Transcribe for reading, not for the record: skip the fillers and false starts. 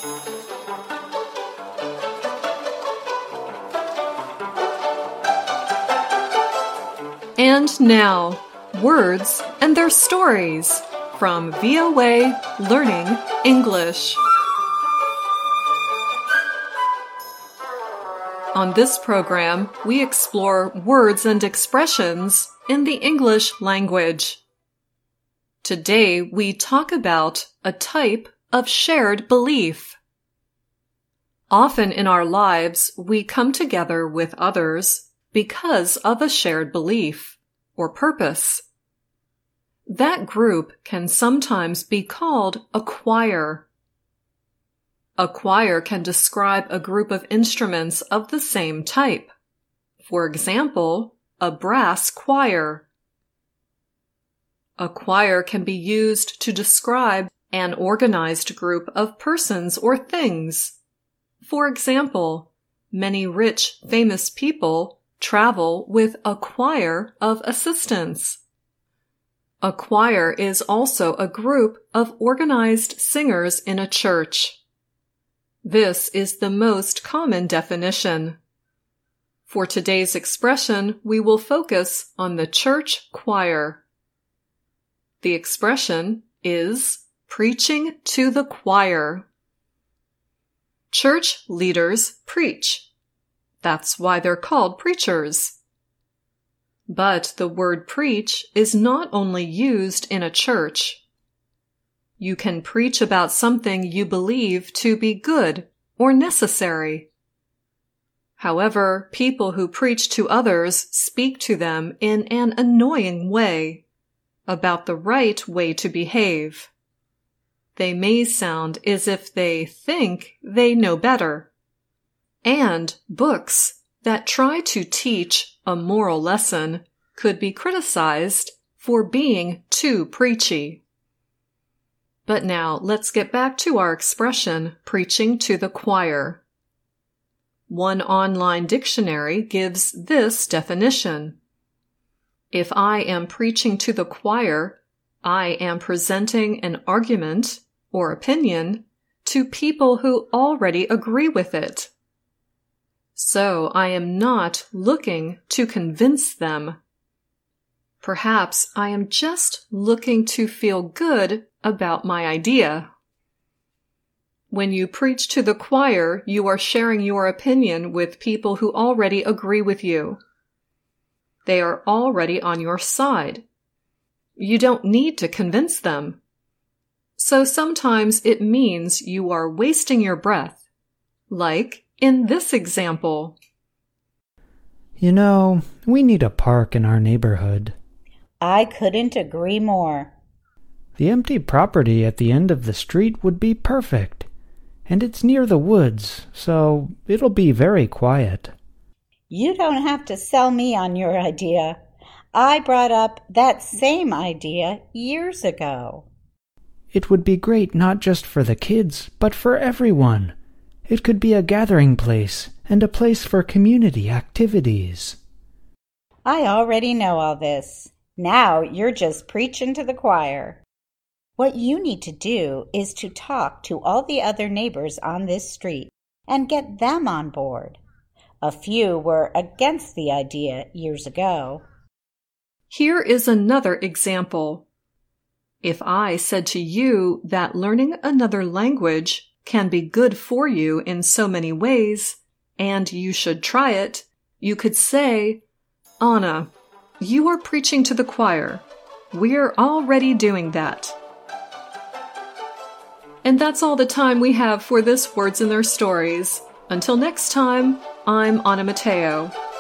And now, words and their stories from VOA Learning English. On this program, we explore words and expressions in the English language. Today, we talk about a type of shared belief. Often in our lives, we come together with others because of a shared belief or purpose. That group can sometimes be called a choir. A choir can describe a group of instruments of the same type. For example, a brass choir. A choir can be used to describe an organized group of persons or things. For example, many rich, famous people travel with a choir of assistants. A choir is also a group of organized singers in a church. This is the most common definition. For today's expression, we will focus on the church choir. The expression is preaching to the choir. Church leaders preach. That's why they're called preachers. But the word preach is not only used in a church. You can preach about something you believe to be good or necessary. However, people who preach to others speak to them in an annoying way about the right way to behave. They may sound as if they think they know better. And books that try to teach a moral lesson could be criticized for being too preachy. But now let's get back to our expression, preaching to the choir. One online dictionary gives this definition. If I am preaching to the choir, I am presenting an argument or opinion to people who already agree with it. So I am not looking to convince them. Perhaps I am just looking to feel good about my idea. When you preach to the choir, you are sharing your opinion with people who already agree with you. They are already on your side. You don't need to convince them. So sometimes it means you are wasting your breath, like in this example. You know, we need a park in our neighborhood. I couldn't agree more. The empty property at the end of the street would be perfect, and it's near the woods, so it'll be very quiet. You don't have to sell me on your idea. I brought up that same idea years ago. It would be great not just for the kids, but for everyone. It could be a gathering place and a place for community activities. I already know all this. Now you're just preaching to the choir. What you need to do is to talk to all the other neighbors on this street and get them on board. A few were against the idea years ago. Here is another example. If I said to you that learning another language can be good for you in so many ways, and you should try it, you could say, Anna, you are preaching to the choir. We're already doing that. And that's all the time we have for this Words and Their Stories. Until next time, I'm Anna Mateo.